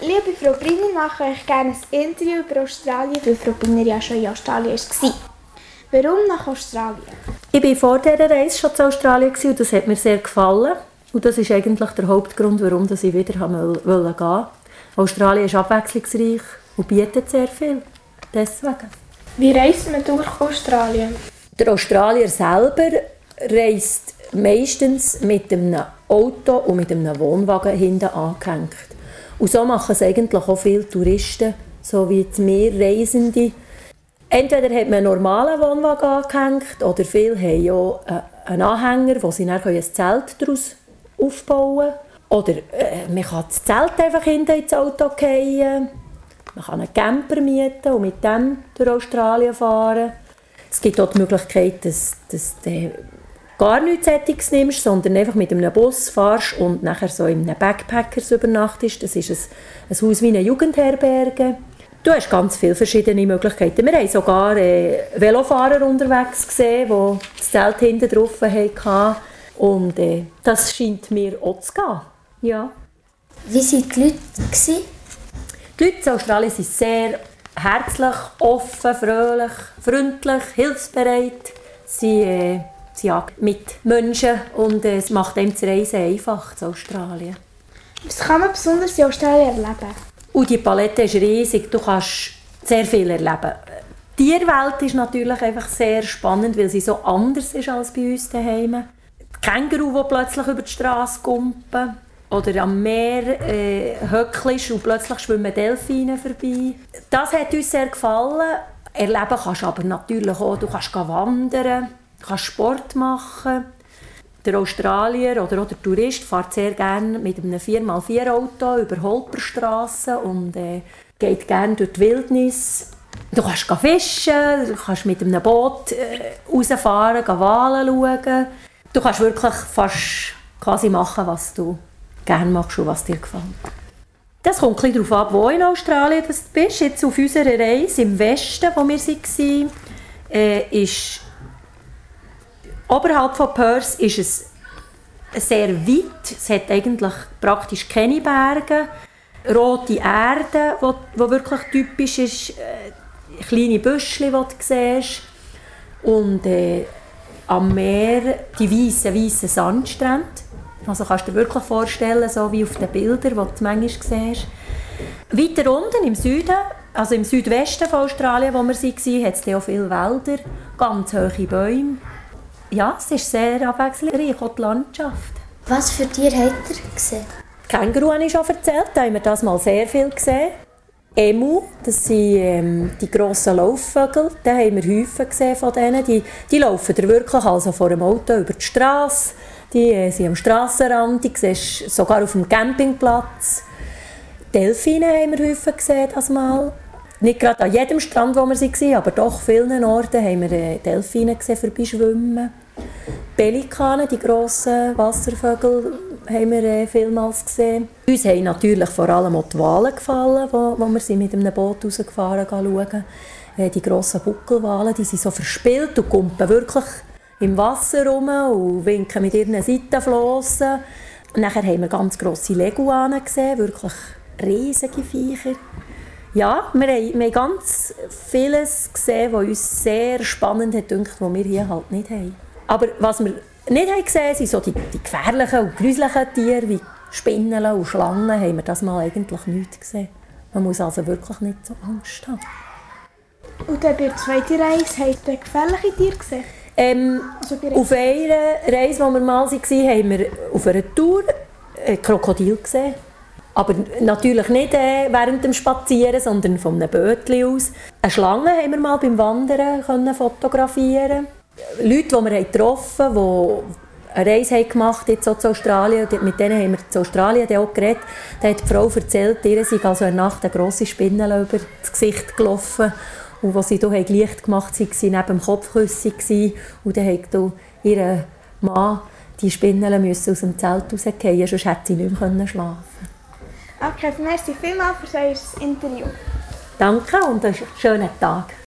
Liebe Frau Briner, mache ich gerne ein Interview über Australien, weil Frau Briner ja schon in Australien war. Warum nach Australien? Ich war vor dieser Reise schon in Australien und das hat mir sehr gefallen. Und das ist eigentlich der Hauptgrund, warum ich wieder gehen wollte. Australien ist abwechslungsreich und bietet sehr viel. Deswegen. Wie reist man durch Australien? Der Australier selber reist meistens mit einem Auto und mit einem Wohnwagen hinten angehängt. Und so machen es eigentlich auch viele Touristen, so wie wir Reisende. Entweder hat man einen normalen Wohnwagen angehängt oder viele haben auch einen Anhänger, wo sie dann ein Zelt daraus aufbauen können. Oder man kann das Zelt einfach hinten ins Auto fallen. Man kann einen Camper mieten und mit dem durch Australien fahren. Es gibt auch die Möglichkeit, dass du gar nichts Sättiges nimmst, sondern einfach mit einem Bus fährst und nachher so in einem Backpackers übernachtest. Das ist ein Haus wie eine Jugendherberge. Du hast ganz viele verschiedene Möglichkeiten. Wir haben sogar Velofahrer unterwegs gesehen, die das Zelt hinten drauf hatten. Und das scheint mir auch zu gehen. Ja. Wie waren die Leute? Die Leute in Australien sind sehr herzlich, offen, fröhlich, freundlich, hilfsbereit. Sie sind mit Menschen und es macht einem das Reisen einfach in Australien. Was kann man besonders in Australien erleben? Und die Palette ist riesig, du kannst sehr viel erleben. Die Tierwelt ist natürlich einfach sehr spannend, weil sie so anders ist als bei uns daheim. Känguru, die plötzlich über die Straße kumpen. Oder am Meer höckelst und plötzlich schwimmen Delfine vorbei. Das hat uns sehr gefallen. Erleben kannst du aber natürlich auch. Du kannst wandern, du kannst Sport machen. Der Australier oder auch der Tourist fährt sehr gerne mit einem 4x4-Auto über Holperstrassen und geht gerne durch die Wildnis. Du kannst fischen, du kannst mit einem Boot rausfahren, Wale schauen. Du kannst wirklich fast quasi machen, was du gerne machst und was dir gefällt. Das kommt ein bisschen darauf ab, wo in Australien du bist. Jetzt auf unserer Reise im Westen, wo wir waren, ist oberhalb von Perth ist es sehr weit. Es hat eigentlich praktisch keine Berge. Rote Erde, die wirklich typisch ist. Kleine Büschchen, die du siehst. Und am Meer die weißen Sandstrände. Also kannst du dir wirklich vorstellen, so wie auf den Bildern, die du manchmal siehst. Weiter unten im Süden, also im Südwesten von Australien, wo wir waren, hat es auch viele Wälder, ganz hohe Bäume. Ja, es ist sehr abwechslungsreich, auch die Landschaft. Was für Tiere habt ihr gesehen? Känguru habe ich schon erzählt, da haben wir das mal sehr viel gesehen. Emu, das sind die grossen Laufvögel, da haben wir Häufen gesehen von denen. Die laufen dir wirklich also vor dem Auto über die Straße. Die sind am Strassenrand, die siehst du sogar auf dem Campingplatz. Delfine haben wir häufig gesehen das Mal. Nicht gerade an jedem Strand, wo wir waren, aber doch vielen Orten haben wir Delfine gesehen, vorbeischwimmen. Pelikane, die grossen Wasservögel, haben wir vielmals gesehen. Uns haben natürlich vor allem auch die Wale gefallen, wo wir sind mit einem Boot rausgefahren schauen. Die grossen Buckelwale, die sind so verspielt und kumpen wirklich im Wasser rum und winken mit ihren Seitenflossen. Nachher haben wir ganz grosse Leguanen gesehen, wirklich riesige Viecher. Ja, wir haben ganz vieles gesehen, was uns sehr spannend hat gedacht, was wir hier halt nicht haben. Aber was wir nicht haben gesehen, sind so die gefährlichen und gruseligen Tiere wie Spinnen und Schlangen, haben wir das mal eigentlich nicht gesehen. Man muss also wirklich nicht so Angst haben. Und dann bei der zweiten Reise habt ihr gefährliche Tiere gesehen? Auf einer Reise, wo wir mal waren, haben wir auf einer Tour ein Krokodil gesehen. Aber natürlich nicht während dem Spazieren, sondern von einem Bötchen aus. Eine Schlange haben wir mal beim Wandern fotografieren. Leute, die wir getroffen haben, die eine Reise gemacht haben jetzt zu Australien, mit denen haben wir zu Australien auch geredet. Da hat die Frau erzählt, ihr sei also in der Nacht eine grosse Spinne über das Gesicht gelaufen. Und als sie hier Licht gemacht haben, waren sie neben dem Kopfkissen. Und dann musste ihr Mann die Spinnen aus dem Zelt rausfallen, sonst hätte sie nicht mehr schlafen können. Okay, merci vielmals für unser Interview. Danke und einen schönen Tag.